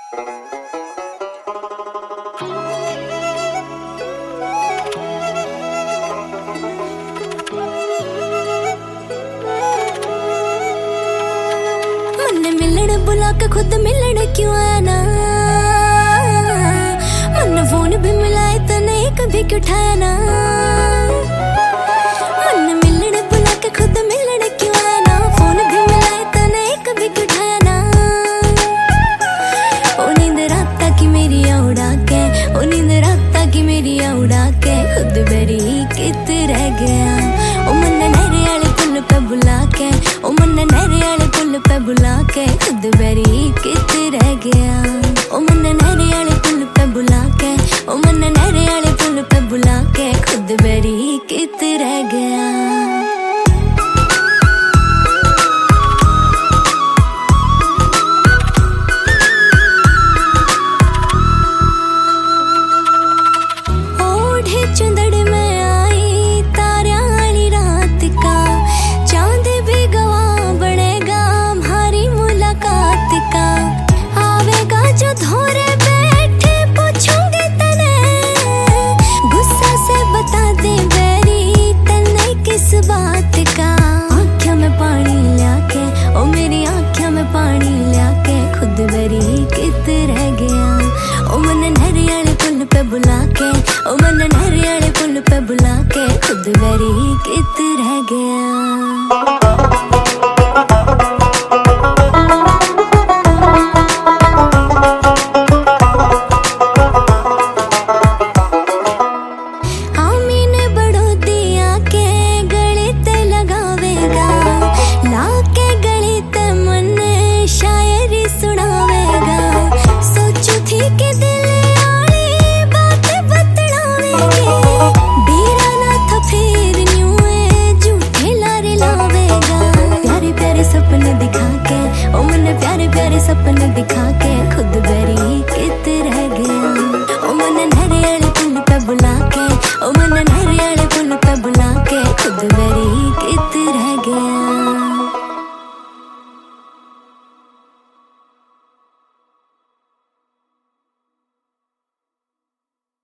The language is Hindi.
मिलने बुला के खुद मिलने क्यों आया ना, मन फोन भी मिलाए तो नहीं कभी क्यों उठाया ना। मन मिलने बुला के खुद मिलने क्यों आया ना, फोन भी मिलाए तो नहीं कभी क्यों उठाया ना। ओ नींद रात की मेरी उड़ा के, ओ नींद रात की मेरी उड़ा के खुद बेरी कित रह गया। ओ मन नहरे वाले पुल पे बुला के, ओ मन नहरे वाले पुल पे बुला के खुद बेरी कित रह गया। ओ मन नहरे वाले पुल पे बुला के, ओ मन नहरे वाले पुल पे बुला के खुद बेरी कित रह गया। चंदड़ में आई तारिया वाली रात का, चांद भी गवाह बनेगा हमारी मुलाकात का। आवेगा जो धोरे बैठे पूछूंगी तने, गुस्सा से बता दे बेरी तने किस बात का। आँखों में पानी लाके, ओ मेरी आँखों में पानी लाके खुद बेरी कित रह गया। ओ मन नहरे वाले पुल पे बुला के, ओ मन नहरे वाले पुल पे बुला के खुद बेरी कित रह गया।